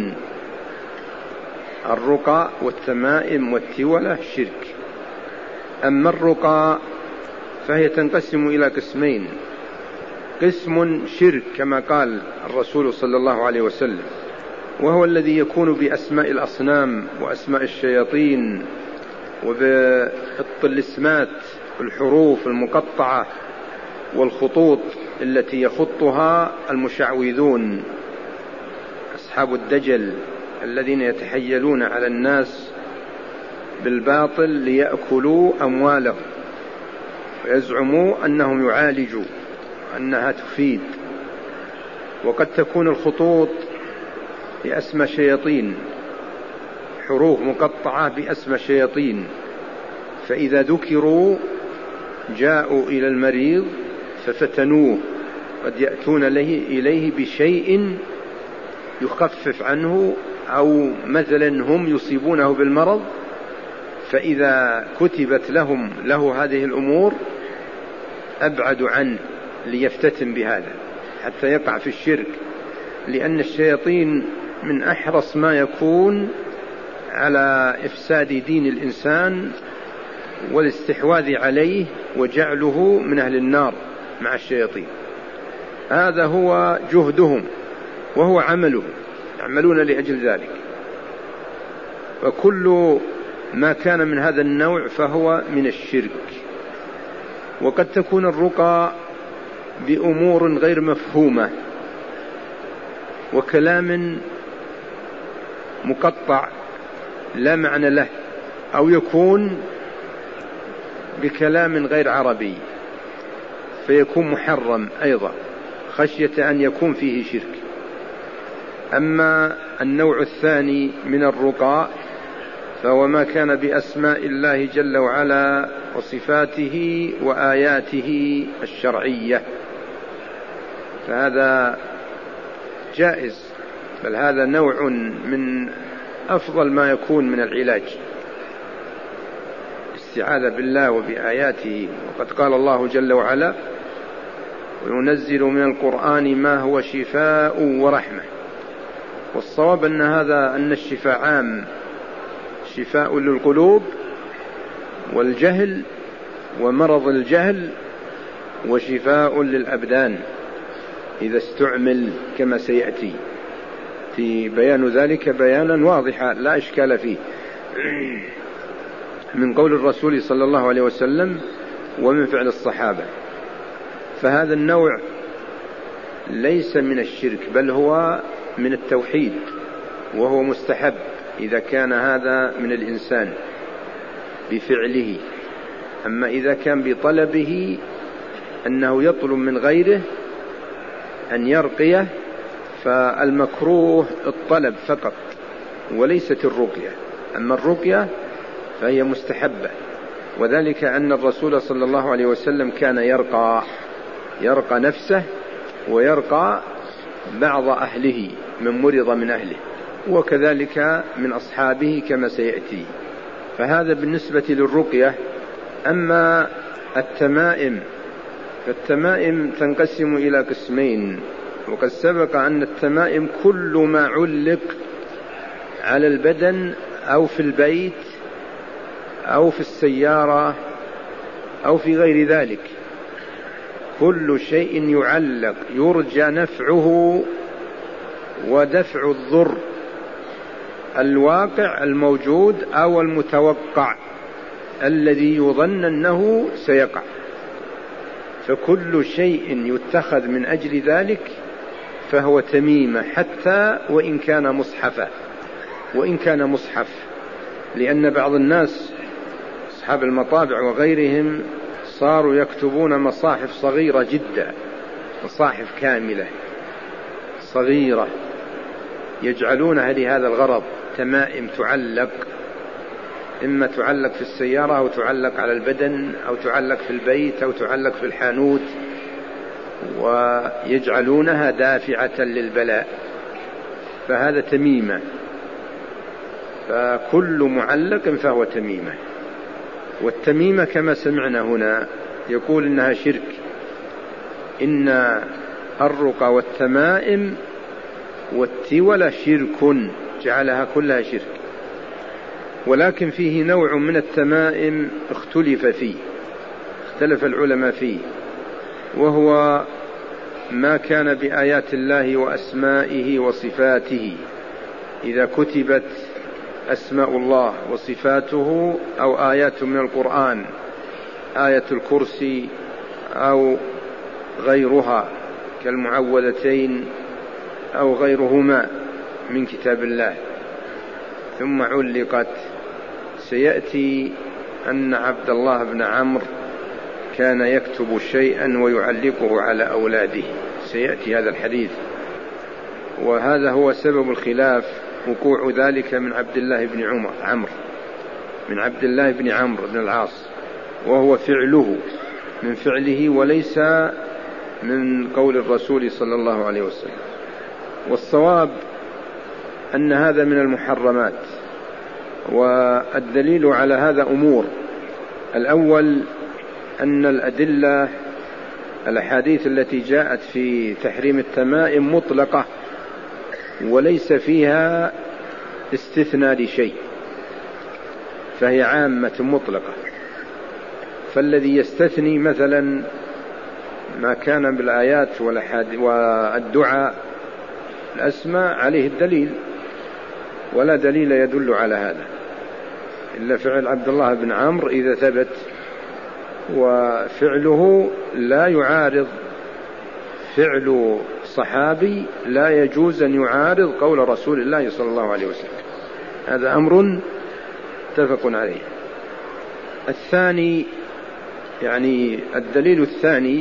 الرقى والتمائم والتولة شرك. أما الرقى فهي تنقسم إلى قسمين: قسم شرك كما قال الرسول صلى الله عليه وسلم، وهو الذي يكون بأسماء الأصنام وأسماء الشياطين وبالطلسمات، الحروف المقطعة والخطوط التي يخطها المشعوذون أصحاب الدجل الذين يتحيلون على الناس بالباطل ليأكلوا أموالهم ويزعموا أنهم يعالجوا، أنها تفيد. وقد تكون الخطوط بأسمى شياطين، حروف مقطعة بأسمى شياطين، فإذا ذكروا جاءوا إلى المريض ففتنوه، قد يأتون إليه بشيء يخفف عنه، أو مثلا هم يصيبونه بالمرض فإذا كتبت له هذه الأمور أبعدوا عنه ليفتتن بهذا حتى يقع في الشرك، لأن الشياطين من أحرص ما يكون على إفساد دين الإنسان والاستحواذ عليه وجعله من أهل النار مع الشياطين. هذا هو جهدهم وهو عملهم، يعملون لأجل ذلك. وكل ما كان من هذا النوع فهو من الشرك. وقد تكون الرقى بأمور غير مفهومة وكلام مقطع لا معنى له، أو يكون بكلام غير عربي فيكون محرم أيضا خشية أن يكون فيه شرك. أما النوع الثاني من الرقى فهو ما كان بأسماء الله جل وعلا وصفاته وآياته الشرعية، فهذا جائز، بل هذا نوع من أفضل ما يكون من العلاج، استعاذة بالله وبآياته. وقد قال الله جل وعلا: وينزل من القرآن ما هو شفاء ورحمة. والصواب أن الشفاء عام، شفاء للقلوب والجهل ومرض الجهل، وشفاء للأبدان إذا استعمل كما سيأتي في بيان ذلك بيانا واضحا لا إشكال فيه، من قول الرسول صلى الله عليه وسلم ومن فعل الصحابة. فهذا النوع ليس من الشرك، بل هو من التوحيد، وهو مستحب إذا كان هذا من الإنسان بفعله. أما إذا كان بطلبه أنه يطلب من غيره أن يرقيه فالمكروه الطلب فقط وليست الرقية. أما الرقية فهي مستحبة، وذلك أن الرسول صلى الله عليه وسلم كان يرقى نفسه ويرقى بعض أهله من مرض من أهله، وكذلك من أصحابه كما سيأتي. فهذا بالنسبة للرقية. أما التمائم فالتمائم تنقسم إلى قسمين، وقد سبق أن التمائم كل ما علق على البدن أو في البيت أو في السيارة أو في غير ذلك، كل شيء يعلق يرجى نفعه ودفع الضر الواقع الموجود أو المتوقع الذي يظن أنه سيقع، فكل شيء يتخذ من أجل ذلك فهو تميمة، حتى وإن كان مصحف، لأن بعض الناس أصحاب المطابع وغيرهم صاروا يكتبون مصاحف صغيرة جدا، مصاحف كاملة صغيرة يجعلونها لهذا الغرض، تمائم تعلق، إما تعلق في السيارة أو تعلق على البدن أو تعلق في البيت أو تعلق في الحانوت، ويجعلونها دافعة للبلاء، فهذا تميمة. فكل معلق فهو تميمة. والتميمة كما سمعنا هنا يقول إنها شرك، إن الرقى والتمائم والتولى شرك، جعلها كلها شرك. ولكن فيه نوع من التمائم اختلف العلماء فيه، وهو ما كان بآيات الله وأسمائه وصفاته، إذا كتبت أسماء الله وصفاته أو آيات من القرآن، آية الكرسي أو غيرها كالمعوذتين أو غيرهما من كتاب الله، ثم علقت، سيأتي أن عبد الله بن عمرو كان يكتب شيئا ويعلقه على أولاده، سيأتي هذا الحديث. وهذا هو سبب الخلاف، وقوع ذلك من عبد الله بن عمرو بن العاص، وهو من فعله وليس من قول الرسول صلى الله عليه وسلم. والصواب أن هذا من المحرمات، والدليل على هذا أمور. الأول أن الأدلة الأحاديث التي جاءت في تحريم التمائم مطلقة وليس فيها استثناء لشيء، فهي عامة مطلقة. فالذي يستثني مثلا ما كان بالآيات والدعاء الأسماء عليه الدليل، ولا دليل يدل على هذا إلا فعل عبد الله بن عمرو إذا ثبت، وفعله لا يعارض فعل صحابي، لا يجوز أن يعارض قول رسول الله صلى الله عليه وسلم. هذا أمر متفق عليه. الثاني، يعني الدليل الثاني،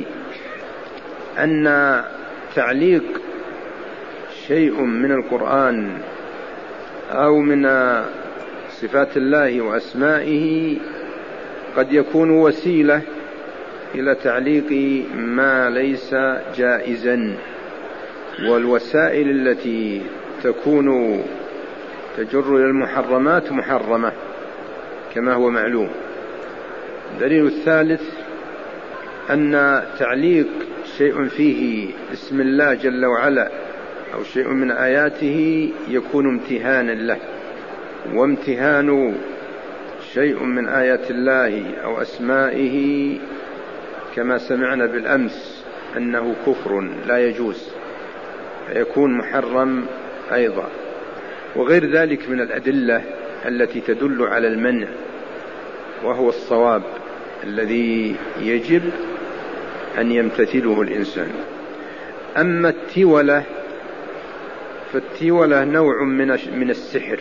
أن تعليق شيء من القرآن أو من صفات الله وأسمائه قد يكون وسيلة إلى تعليق ما ليس جائزا، والوسائل التي تكون تجر إلى المحرمات محرمة كما هو معلوم. الدليل الثالث أن تعليق شيء فيه اسم الله جل وعلا أو شيء من آياته يكون امتهانا له، وامتهان شيء من آيات الله أو أسمائه كما سمعنا بالأمس أنه كفر لا يجوز، يكون محرم أيضا. وغير ذلك من الأدلة التي تدل على المنع، وهو الصواب الذي يجب أن يمتثله الإنسان. أما التولة فالتولة نوع من السحر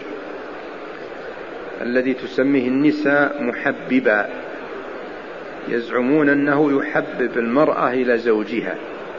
الذي تسميه النساء محببا، يزعمون أنه يحبب المرأة إلى زوجها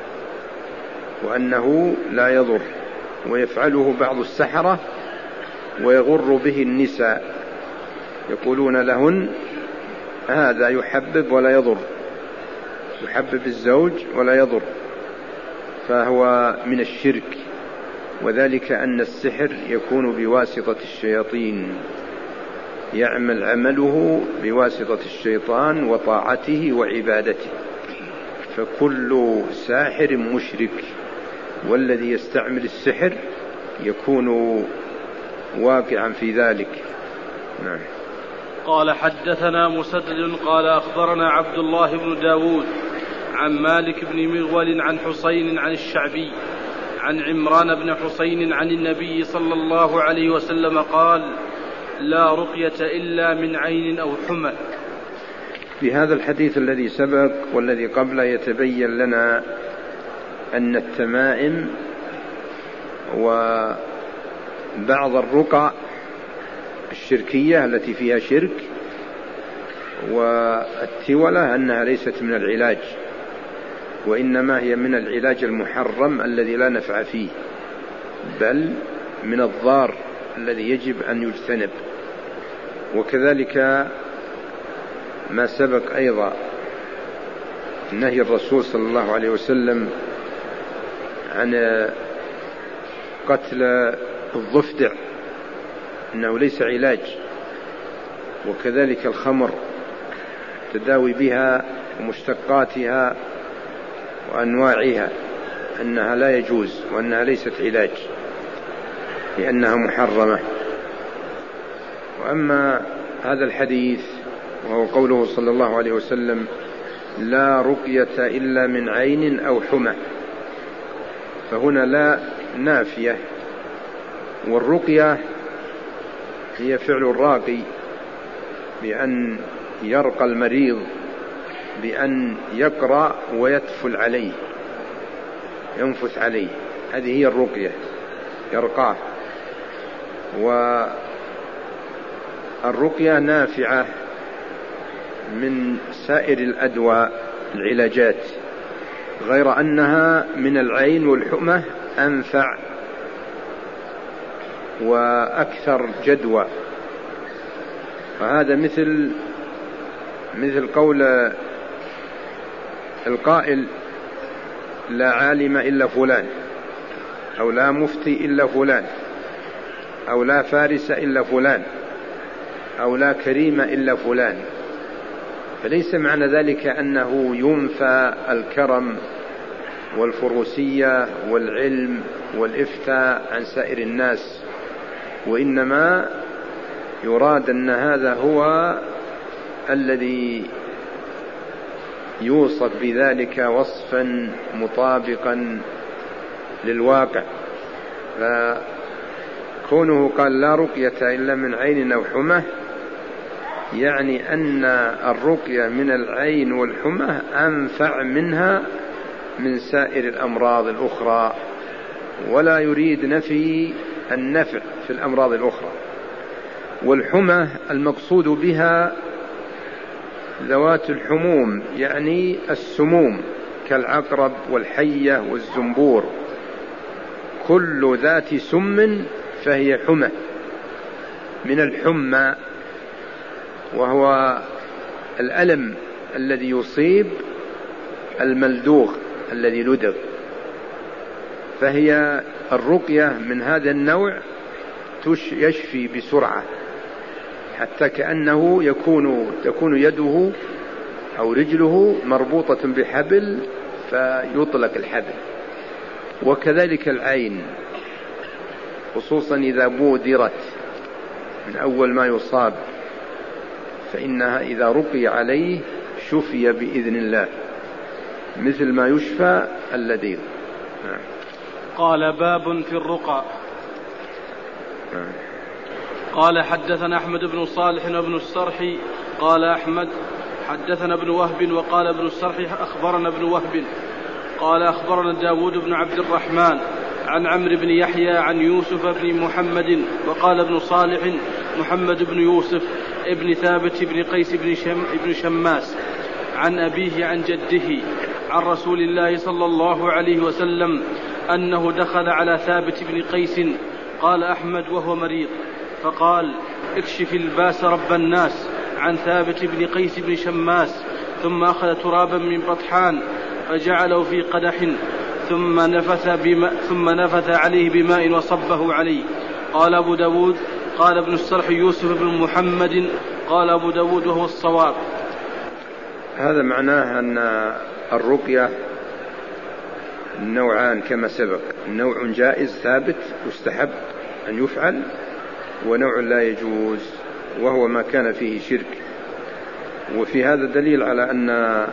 وأنه لا يضر، ويفعله بعض السحرة ويغر به النساء، يقولون لهن هذا يحبب ولا يضر، يحبب الزوج ولا يضر، فهو من الشرك. وذلك أن السحر يكون بواسطة الشياطين، يعمل عمله بواسطة الشيطان وطاعته وعبادته، فكل ساحر مشرك، والذي يستعمل السحر يكون واقعا في ذلك. نعم. قال حدثنا مسدد قال أخبرنا عبد الله بن داود عن مالك بن مغول عن حسين عن الشعبي عن عمران بن حسين عن النبي صلى الله عليه وسلم قال: لا رقية إلا من عين أو حمى. في هذا الحديث الذي سبق والذي قبله يتبين لنا أن التمائم وبعض الرقى الشركية التي فيها شرك والتولة أنها ليست من العلاج، وإنما هي من العلاج المحرم الذي لا نفع فيه، بل من الضار الذي يجب أن يجتنب. وكذلك ما سبق أيضا نهي الرسول صلى الله عليه وسلم عن قتل الضفدع، إنه ليس علاج. وكذلك الخمر تداوي بها ومشتقاتها وأنواعها أنها لا يجوز، وأنها ليست علاج لأنها محرمة. وأما هذا الحديث وهو قوله صلى الله عليه وسلم: لا رقية إلا من عين أو حمى، فهنا لا نافية، والرقية هي فعل الراقي بأن يرقى المريض بأن يقرأ ويتفل عليه، ينفث عليه، هذه هي الرقية، يرقاه. والرقية نافعة من سائر الأدواء العلاجات، غير أنها من العين والحمى أنفع وأكثر جدوى. وهذا مثل قول القائل: لا عالم إلا فلان، أو لا مفتي إلا فلان. أو لا فارس إلا فلان، أو لا كريم إلا فلان. فليس معنى ذلك أنه ينفى الكرم والفروسية والعلم والإفتاء عن سائر الناس، وإنما يراد أن هذا هو الذي يوصف بذلك وصفا مطابقا للواقع. فكونه قال لا رقية إلا من عين أو حمى، يعني أن الرقية من العين والحمى أنفع منها من سائر الأمراض الأخرى، ولا يريد نفي النفع في الأمراض الأخرى. والحمى المقصود بها ذوات الحموم، يعني السموم كالعقرب والحية والزنبور، كل ذات سم فهي حمى من الحمى، وهو الألم الذي يصيب الملدوغ الذي لدغ. فهي الرقية من هذا النوع يشفي بسرعة، حتى كأنه تكون يده أو رجله مربوطة بحبل فيطلق الحبل. وكذلك العين، خصوصا إذا بودرت من أول ما يصاب، فإنها إذا رقي عليه شفي بإذن الله، مثل ما يشفى اللديغ. قال باب في الرقى. قال حدثنا أحمد بن صالح وابن السرح قال أحمد حدثنا ابن وهب وقال ابن السرح أخبرنا ابن وهب قال أخبرنا داود بن عبد الرحمن عن عمرو بن يحيى عن يوسف بن محمد وقال ابن صالح محمد بن يوسف ابن ثابت بن قيس بن شماس عن أبيه عن جده عن رسول الله صلى الله عليه وسلم أنه دخل على ثابت بن قيس. قال أحمد وهو مريض، فقال اكشف الباس رب الناس عن ثابت بن قيس بن شماس، ثم أخذ ترابا من بطحان فجعله في قدح ثم نفث عليه بماء وصبه عليه. قال أبو داود قال ابن السرح يوسف بن محمد قال أبو داود وهو الصواب. هذا معناه أن الرقية نوعان كما سبق، نوع جائز ثابت يستحب أن يفعل، ونوع لا يجوز وهو ما كان فيه شرك. وفي هذا دليل على أن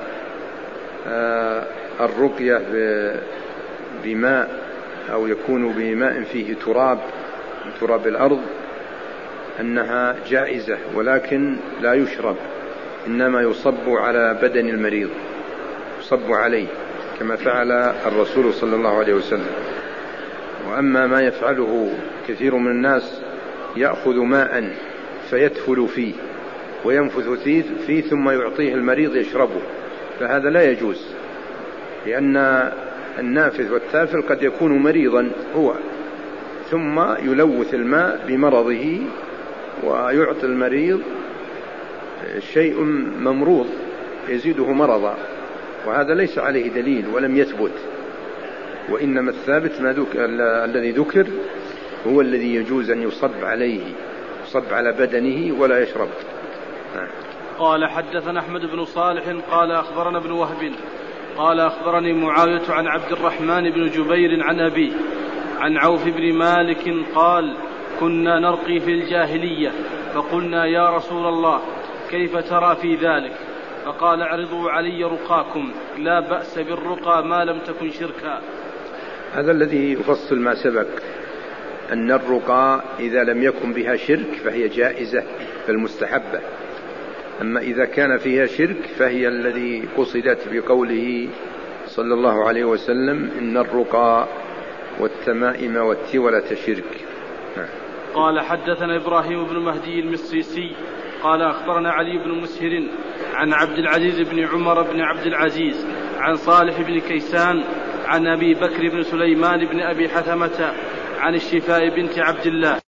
الرقية بماء أو يكون بماء فيه تراب الأرض أنها جائزة، ولكن لا يشرب، إنما يصب على بدن المريض، يصب عليه كما فعل الرسول صلى الله عليه وسلم. وأما ما يفعله كثير من الناس، يأخذ ماء فيتفل فيه وينفث فيه ثم يعطيه المريض يشربه، فهذا لا يجوز، لأن النافث والتافل قد يكون مريضا هو، ثم يلوث الماء بمرضه ويعطي المريض شيء ممروض يزيده مرضا، وهذا ليس عليه دليل ولم يثبت. وإنما الثابت الذي ذكر هو الذي يجوز أن يصب عليه، يصب على بدنه ولا يشرب. قال حدثنا أحمد بن صالح قال أخبرنا ابن وهب قال أخبرني معاوية عن عبد الرحمن بن جبير عن أبيه عن عوف بن مالك قال كنا نرقي في الجاهلية، فقلنا يا رسول الله كيف ترى في ذلك؟ فقال اعرضوا علي رقاكم، لا بأس بالرقى ما لم تكن شركا. هذا الذي يفصل ما سبق، أن الرقى إذا لم يكن بها شرك فهي جائزة بالمستحبة، أما إذا كان فيها شرك فهي الذي قصدت بقوله صلى الله عليه وسلم إن الرقى والتمائم والتولة شرك. قال حدثنا إبراهيم بن مهدي المصيصي قال أخبرنا علي بن مسهر عن عبد العزيز بن عمر بن عبد العزيز عن صالح بن كيسان عن أبي بكر بن سليمان بن أبي حثمة عن الشفاء بنت عبد الله